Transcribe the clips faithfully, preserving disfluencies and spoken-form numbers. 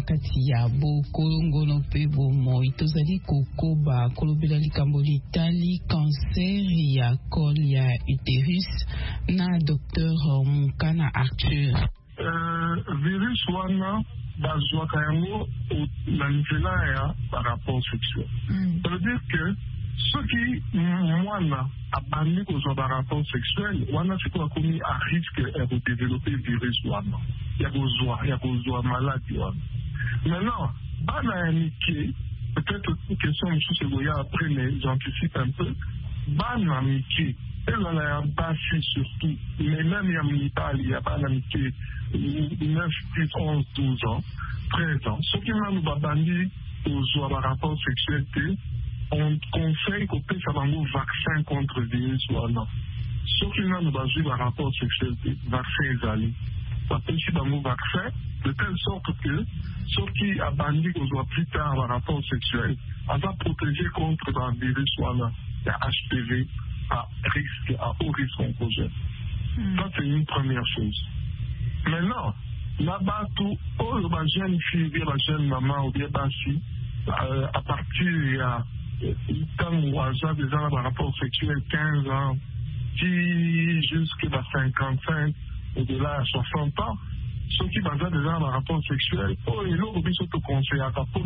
kati ya bokolongono pe bomoi tozali kokoba kolobela likambo litali cancer ya col ya utérus na docteur Mukana Arthur. Uh, virus wana bazwaka yango na nzela ya par rapport sexuel. Mm. Ça veut dire que ceux qui mwana abandi kozwa par rapport sexuel wana sikoyo akomi à risque ya kodévelopper virus wana ya kozwa ya kozwa maladie wana. Maintenant bana ya mike peut-être une question mosusu ekoya après mais j'anticipe un peu bana mike ezala ya basi surtout mais même ya mibali ya bana mike neuf, dix, onze, douze ans, treize ans. Ceux qui n'ont pas bandit aux rapports sexuels, on conseille qu'on puisse avoir un vaccin contre le virus ou non. Ceux qui n'ont pas eu un rapport sexuel, vaccin est allé. Ça peut être un vaccin de telle sorte que ceux qui ont bandit aux plus tard un rapport sexuel, on va protéger contre le virus ou non. Il y a H P V à risque, à haut risque en projet. Ça, c'est une première chose. Maintenant, là-bas, tout, oh, le jeune fille, bien la jeune maman ou bien basi, euh, à partir il y a tant ou à ça, déjà, un rapport sexuel, quinze ans, qui jusqu'à cinquante-cinq, au-delà à soixante ans, ceux qui basent déjà un rapport sexuel, oh, et là, on peut se conseiller à pour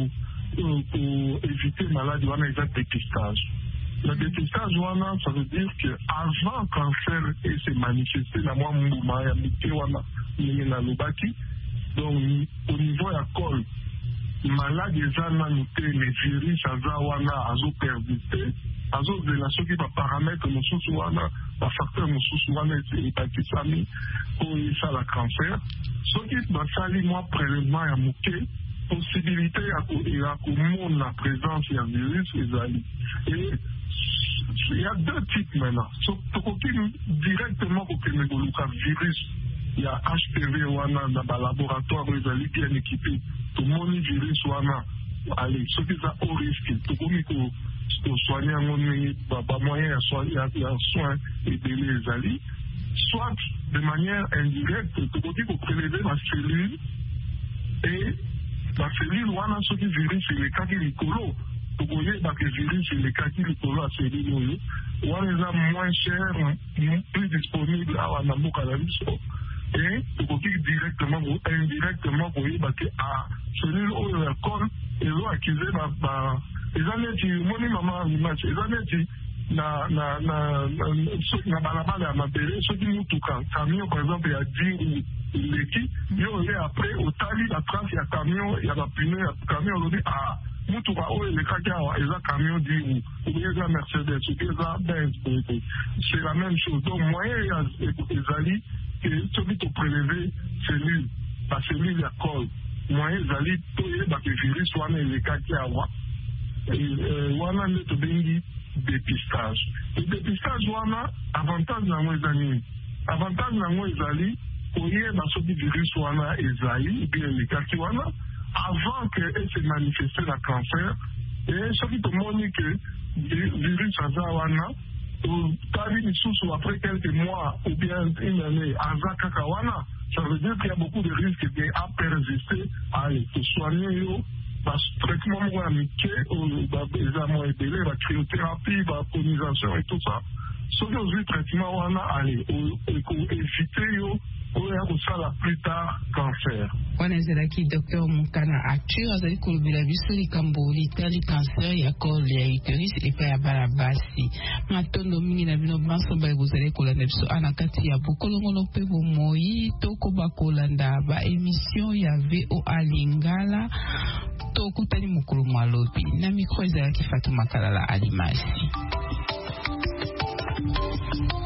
éviter maladie, on a exact dépistage. Le dépistage, ça veut dire qu'avant le cancer et se manifester, la moi, mouvement, il y a l'obaki. Donc, au niveau de la colle, malade déjà noté les virus, azawana, azo persisté, azo de la ce qui va paramètre nos sous-souana, la facteur nos sous-souana et hépatite ami, pour y ça la cancer. Ce qui va salir moi prélèvement à mouquer, possibilité à commun la présence du virus, les alliés. Et il y a deux types maintenant. Directement pour que le virus, il y a H P V ou dans le laboratoire, ils sont bien équipés. Tout le monde virus ou allez, ceux qui sont au risque, tout le monde pour soigner un moyen, il y a un soin et les alliés. Soit de manière indirecte, tout le monde pour prélever la cellule et la cellule ou dans ce qui virus, c'est le cas qui est colo. Vous voyez que le virus, c'est le cas qui est colo à cellule. Ou on les a moins cher, plus disponible à la Nambo-Cannabis. Et vous voyez directement ou indirectement, vous voyez que à cellule où le corps est accusé, les années qui, mon maman, les années qui, na na na na balabala ya mabele soki mutuka camion par exemple ya dix leki yo le après otali la trace ya camion ya ba pneu ya camion lobi ah mutuka o le kaka wa eza camion dix ou bien eza Mercedes ou bien eza Benz c'est la même chose donc moyen ya ezali que soki to prélever cellule la cellule ya col moyen ezali to yeba que virus wana le kaka wa wana ne to bengi dépistage. Le dépistage, on a avantage dans les années. Avantage dans les années, pour y avoir ce virus, on a Esaïe, bien les cas qui on a, avant qu'elle se manifeste le cancer, et ce qui te montre que le virus a zawana, ou tabi sous après quelques mois, ou bien une année, à Zakakawana, ça veut dire qu'il y a beaucoup de risques à persister, à te soigner, parce que le traitement amiqué, les amants épelés, la cryothérapie, la colonisation et tout ça. Ce que le traitement, on a allé, pour éviter, on a ça la plus tard, cancer. On a dit docteur Mukana Arthur, azali kolobela biso likambo litali cancer ya col ya utérus epa ya balabasi. Matondo mingi na bino banso ba bozali kolanda biso ana kati ya bokolongono pe bomoi toko bakolanda ba émission ya V O A Lingala tokutani mukulu malobi na micro ezalaki Fatuma Kalala Alimasi.